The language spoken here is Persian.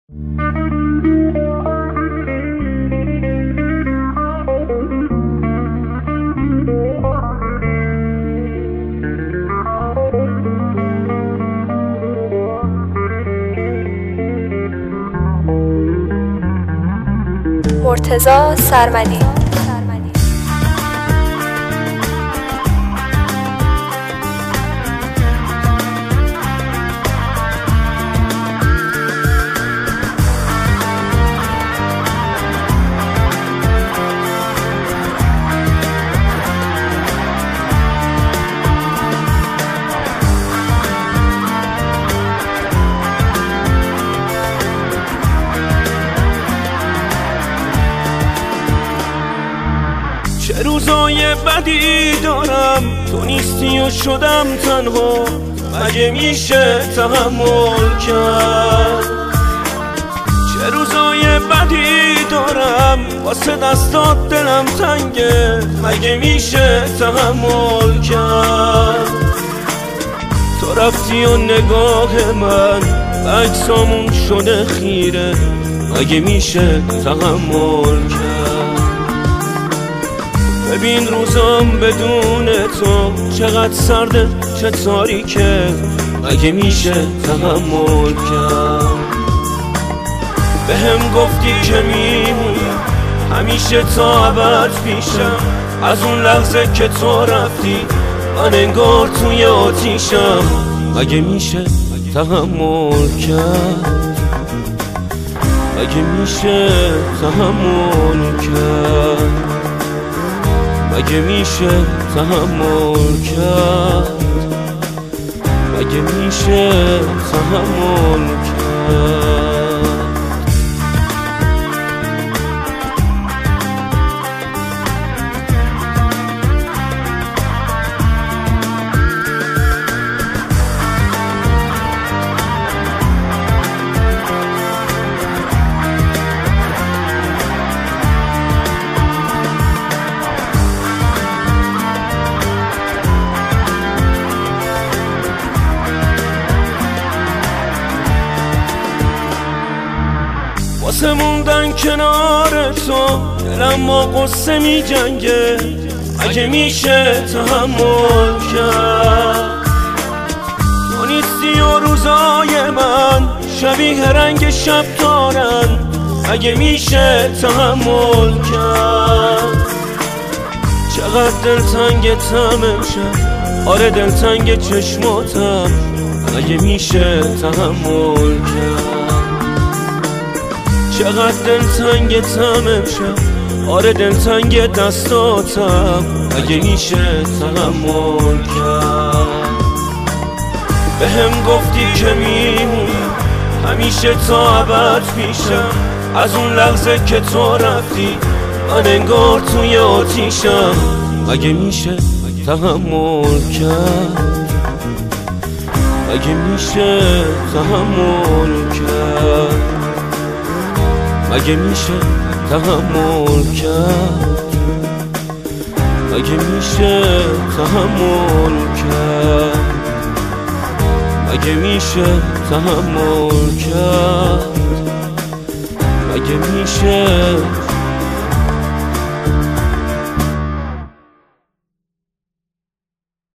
مرتضی سرمدی. چه روزای بدی دارم تو نیستی و شدم تنها، مگه میشه تحمل کرد؟ چه روزای بدی دارم واسه دستات دلم تنگه، مگه میشه تحمل کرد؟ تو رفتی و نگاه من عکسامون شده خیره، مگه میشه تحمل کرد؟ ببین روزام بدون تو چقدر سرده چه تاریکه، مگه میشه تحمل کرد؟ بهم گفتی که میمونی همیشه تا ابد پیشم، از اون لحظه که تو رفتی من انگار توی آتیشم، مگه میشه تحمل کرد؟ مگه میشه تحمل کرد؟ مگه میشه تحمل کرد؟ مگه میشه تحمل کرد؟ واسه موندن کنار تو دلم با قصه می جنگه، مگه میشه تحمل کرد؟ تو نیستی و روزای من شبیه رنگ شب تارن، مگه میشه تحمل کرد؟ چقدر دلتنگتم امشب، آره دلتنگ چشماتم، مگه میشه تحمل کرد؟ چقدر دلتنگتم امشب، آره دلتنگ دستاتم، مگه میشه تحمل کرد؟ بهم گفتی که میمونی همیشه تا ابد پیشم، از اون لحظه که تو رفتی من انگار توی آتیشم، مگه میشه تحمل کرد؟ مگه میشه تحمل کرد؟ مگه میشه تحمل کرد؟ مگه میشه تحمل کرد؟ مگه میشه تحمل کرد؟ مگه میشه